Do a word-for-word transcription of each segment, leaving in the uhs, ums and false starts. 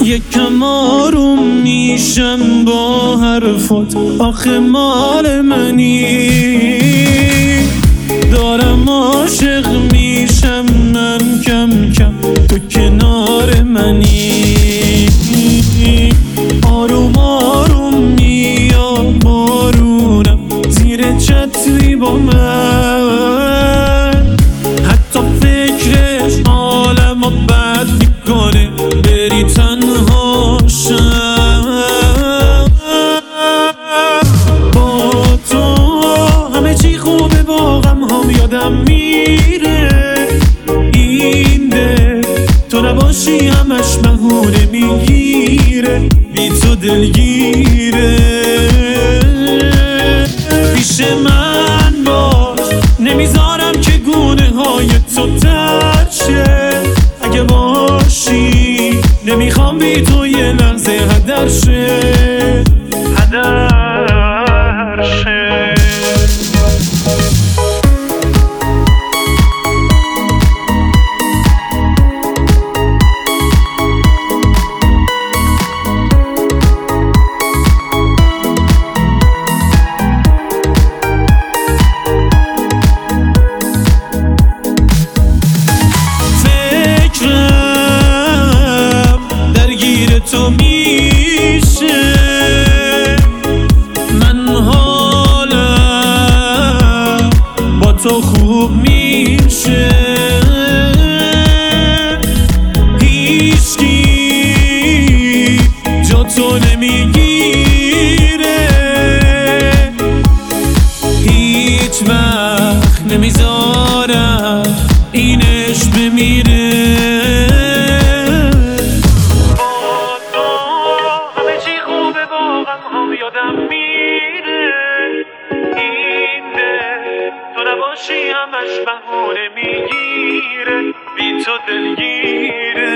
یکم آروم میشم با حرفات، آخه مال منی. دارم عاشق میشم من کم کم، تو کنار منی. آروم آروم میاد بارونم زیر چتری با من، حتی فکرش حالمو بد میکنه بری تنها شم. با تو همه چی خوبه، با غم هم یادم میره. این ده تو نباشی همش بهونه میگیره، بی تو دلگیره. پیش من باش، نمیذارم که گونه های تو تر شه. اگه باشی نمیخوام بی تو یه لحظه هدر شه، هدر شه. تو میشه من حالم با تو خوب میشه. هیچکی جا تو نمیگیره، هیچ وقت نمیذارم اینش بمیره. یادم میره این ده تو نباشی همش بهونه میگیره، بی تو دلگیره.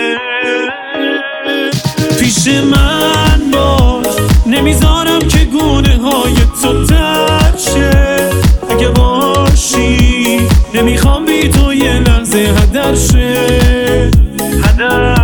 پیش من باش، نمیذارم که گونه های تو تر شه. اگه باشی نمیخوام بی تو یه لحظه هدر شه، هدر